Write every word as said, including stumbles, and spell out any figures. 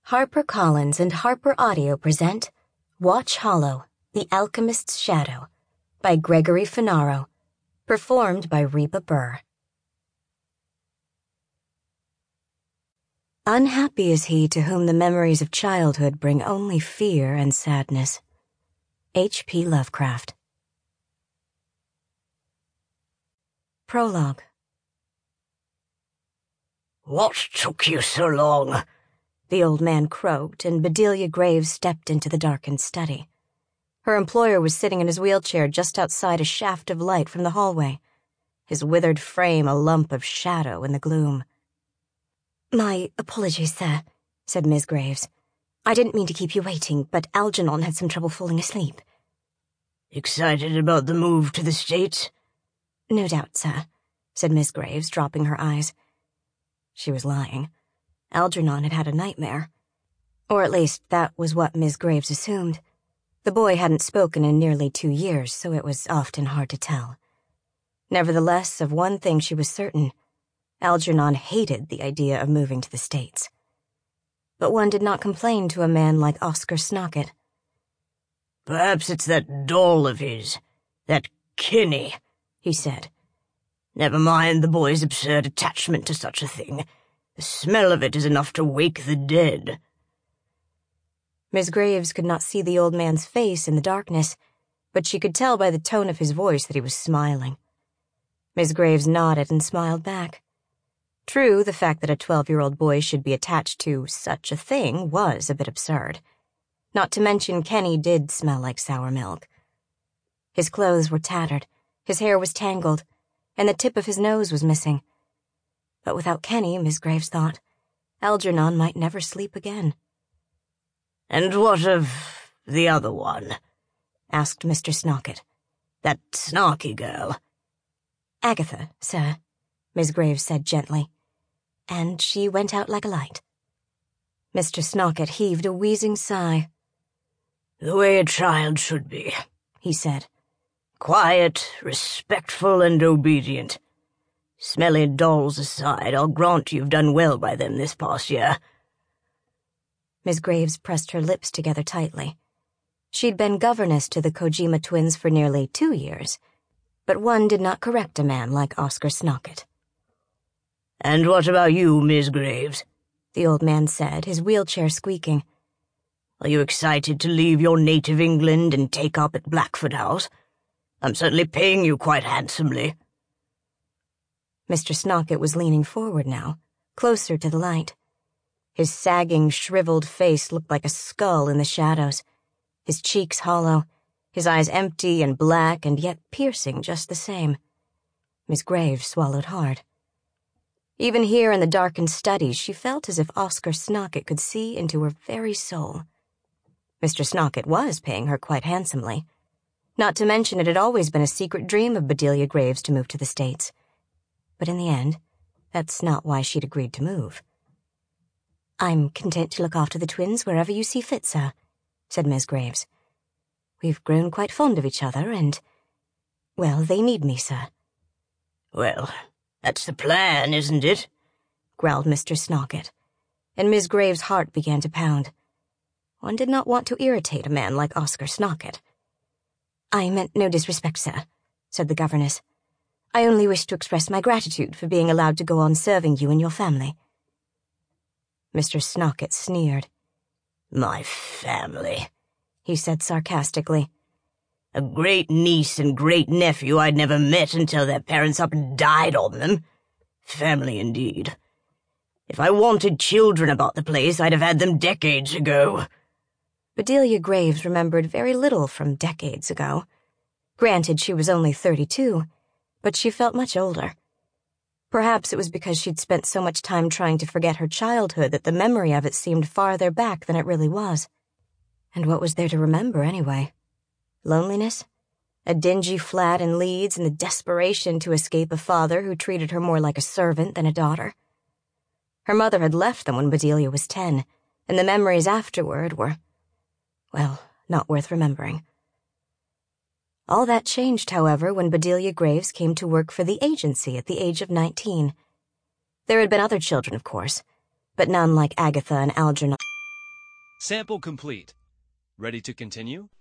HarperCollins and Harper Audio present Watch Hollow, The Alchemist's Shadow by Gregory Finaro, performed by Reba Burr. Unhappy is he to whom the memories of childhood bring only fear and sadness. H P Lovecraft. Prologue. What took you so long? The old man croaked, and Bedelia Graves stepped into the darkened study. Her employer was sitting in his wheelchair just outside a shaft of light from the hallway, his withered frame a lump of shadow in the gloom. "My apologies, sir," said Miss Graves. "I didn't mean to keep you waiting, but Algernon had some trouble falling asleep." Excited about the move to the States? "No doubt, sir," said Miss Graves, dropping her eyes. She was lying. Algernon had had a nightmare. Or at least that was what Miss Graves assumed. The boy hadn't spoken in nearly two years, so it was often hard to tell. Nevertheless, of one thing she was certain. Algernon hated the idea of moving to the States. But one did not complain to a man like Oscar Snockett. "Perhaps it's that doll of his, that Kenny," he said. "Never mind the boy's absurd attachment to such a thing. The smell of it is enough to wake the dead." Miss Graves could not see the old man's face in the darkness, but she could tell by the tone of his voice that he was smiling. Miss Graves nodded and smiled back. True, the fact that a twelve-year-old boy should be attached to such a thing was a bit absurd. Not to mention Kenny did smell like sour milk. His clothes were tattered, his hair was tangled, and the tip of his nose was missing. But without Kenny, Miss Graves thought, Algernon might never sleep again. "And what of the other one?" asked Mister Snockett. "That snarky girl." "Agatha, sir," Miss Graves said gently. "And she went out like a light." Mister Snockett heaved a wheezing sigh. "The way a child should be," he said. "Quiet, respectful, and obedient. Smelly dolls aside, I'll grant you've done well by them this past year." Miss Graves pressed her lips together tightly. She'd been governess to the Kojima twins for nearly two years, but one did not correct a man like Oscar Snockett. "And what about you, Miss Graves?" the old man said, his wheelchair squeaking. "Are you excited to leave your native England and take up at Blackford House? I'm certainly paying you quite handsomely." Mister Snockett was leaning forward now, closer to the light. His sagging, shriveled face looked like a skull in the shadows, his cheeks hollow, his eyes empty and black and yet piercing just the same. Miss Graves swallowed hard. Even here in the darkened study, she felt as if Oscar Snockett could see into her very soul. Mister Snockett was paying her quite handsomely. Not to mention it had always been a secret dream of Bedelia Graves to move to the States. But in the end, that's not why she'd agreed to move. "I'm content to look after the twins wherever you see fit, sir," said Miss Graves. "We've grown quite fond of each other, and, well, they need me, sir." "Well, that's the plan, isn't it?" growled Mister Snockett, and Miss Graves' heart began to pound. One did not want to irritate a man like Oscar Snockett. "I meant no disrespect, sir," said the governess. "I only wish to express my gratitude for being allowed to go on serving you and your family." Mister Snockett sneered. "My family," he said sarcastically. "A great-niece and great-nephew I'd never met until their parents up and died on them. Family indeed. If I wanted children about the place, I'd have had them decades ago." Bedelia Graves remembered very little from decades ago. Granted, she was only thirty-two, but she felt much older. Perhaps it was because she'd spent so much time trying to forget her childhood that the memory of it seemed farther back than it really was. And what was there to remember, anyway? Loneliness? A dingy flat in Leeds and the desperation to escape a father who treated her more like a servant than a daughter? Her mother had left them when Bedelia was ten, and the memories afterward were, well, not worth remembering. All that changed, however, when Bedelia Graves came to work for the agency at the age of nineteen. There had been other children, of course, but none like Agatha and Algernon. Sample complete. Ready to continue?